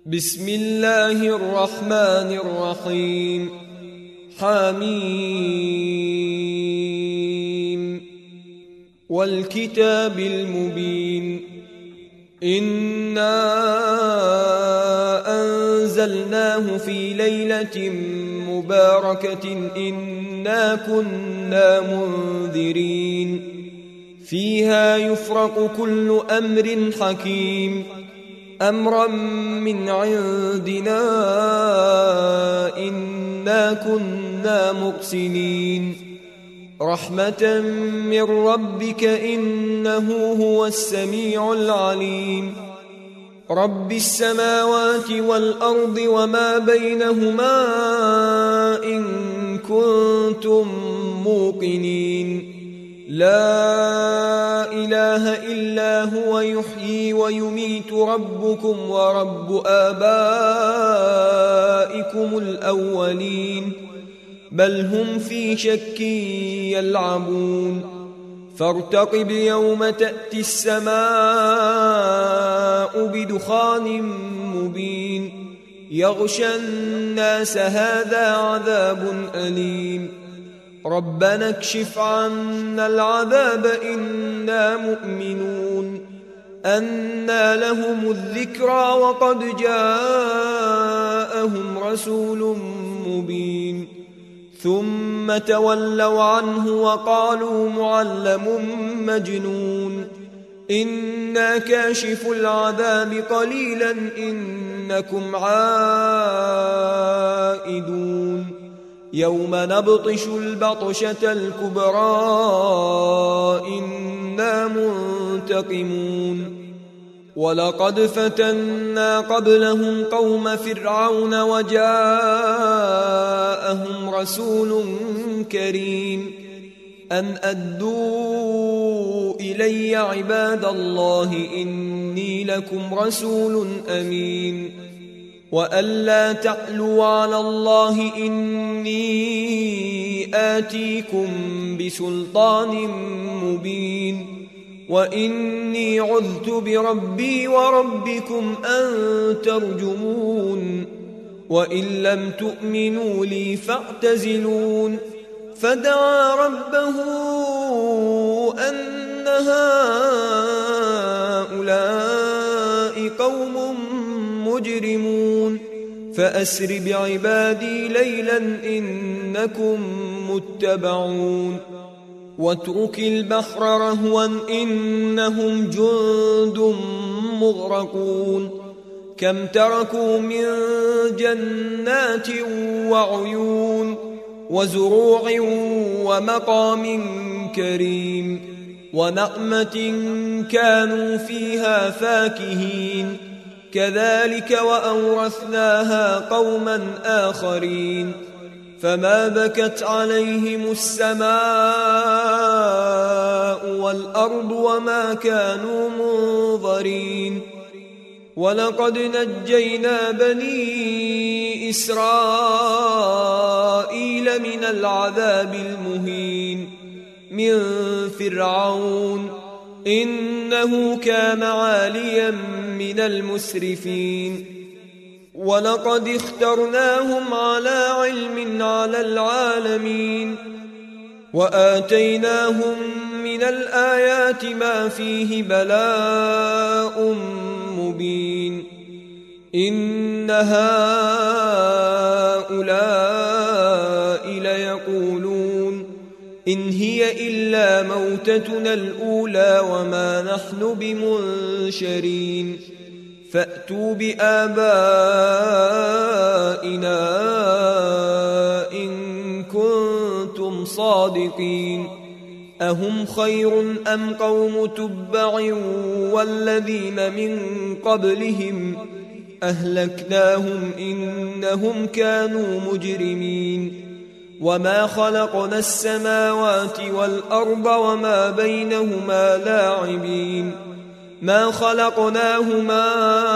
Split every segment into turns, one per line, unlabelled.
بسم الله الرحمن الرحيم. حميم والكتاب المبين. إنا أنزلناه في ليلة مباركة إنا كنا منذرين فيها يفرق كل أمر حكيم أمرا من عندنا إنا كنا مرسلين رحمة من ربك إنه هو السميع العليم. رب السماوات والأرض وما بينهما إن كنتم موقنين. لا إله إلا هو يحيي ويميت ربكم ورب آبائكم الأولين بل هم في شك يلعبون. فارتقب يوم تأتي السماء بدخان مبين يغشى الناس هذا عذاب أليم. ربنا اكشف عنا العذاب إنا مؤمنون. أنى لهم الذكرى وقد جاءهم رسول مبين ثم تولوا عنه وقالوا معلم مجنون. إنا كاشف العذاب قليلا إنكم عائدون. يوم نبطش البطشة الكبرى إنا منتقمون. ولقد فتنا قبلهم قوم فرعون وجاءهم رسول كريم أن أدوا إلي عباد الله إني لكم رسول أمين وألا تعلوا على الله إني آتيكم بسلطان مبين وإني عذت بربي وربكم أن ترجمون وإن لم تؤمنوا لي فاعتزلون. فدعا ربه أن هؤلاء قوم مجرمون فأسر بعبادي ليلا إنكم متبعون. واترك البحر رهوا إنهم جند مغرقون كم تركوا من جنات وعيون وزروع ومقام كريم ونعمة كانوا فيها فاكهين كذلك وأورثناها قوما آخرين. فما بكت عليهم السماء والأرض وما كانوا منظرين. ولقد نجينا بني إسرائيل من العذاب المهين من فرعون إنه كان عاليا من المسرفين. ولقد اخترناهم على علم على العالمين وآتيناهم من الآيات ما فيه بلاء مبين. إن هؤلاء ليقولون إن هي إلا موتتنا الأولى وما نحن بمنشرين فأتوا بآبائنا إن كنتم صادقين. أهم خير أم قوم تبع والذين من قبلهم أهلكناهم إنهم كانوا مجرمين. وما خلقنا السماوات والأرض وما بينهما لاعبين ما خلقناهما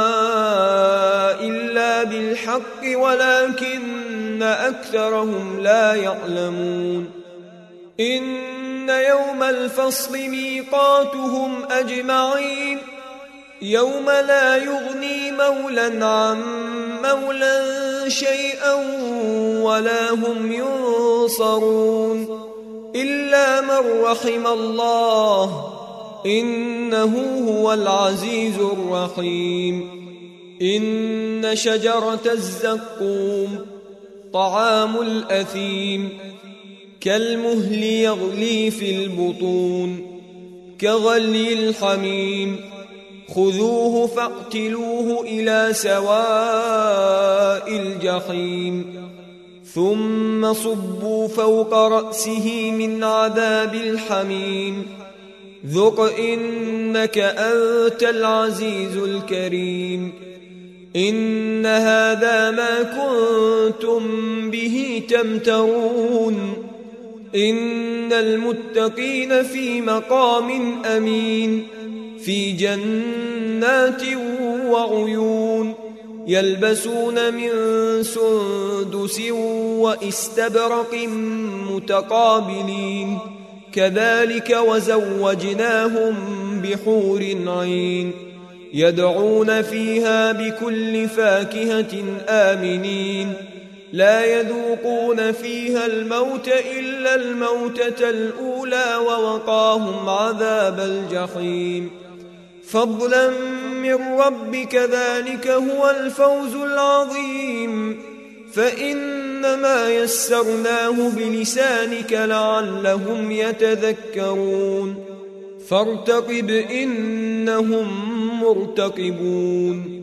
إلا بالحق ولكن أكثرهم لا يعلمون. إن يوم الفصل ميقاتهم أجمعين يوم لا يغني مولا عن مولا شيئا ولا هم ينصرون إلا من رحم الله إنه هو العزيز الرحيم. إن شجرة الزقوم طعام الأثيم كالمهل يغلي في البطون كغلي الحميم خذوه فاعتلوه إلى سواء الجحيم ثم صبوا فوق رأسه من عذاب الحميم ذق إنك أنت العزيز الكريم. إن هذا ما كنتم به تمترون إن المتقين في مقام أمين في جنات وعيون يلبسون من سندس واستبرق متقابلين كذلك وزوجناهم بحور عين يدعون فيها بكل فاكهة آمنين لا يذوقون فيها الموت إلا الموتة الأولى ووقاهم عذاب الجحيم فضلا من ربك ذلك هو الفوز العظيم. فإنما يسرناه بلسانك لعلهم يتذكرون فارتقب إنهم مرتقبون.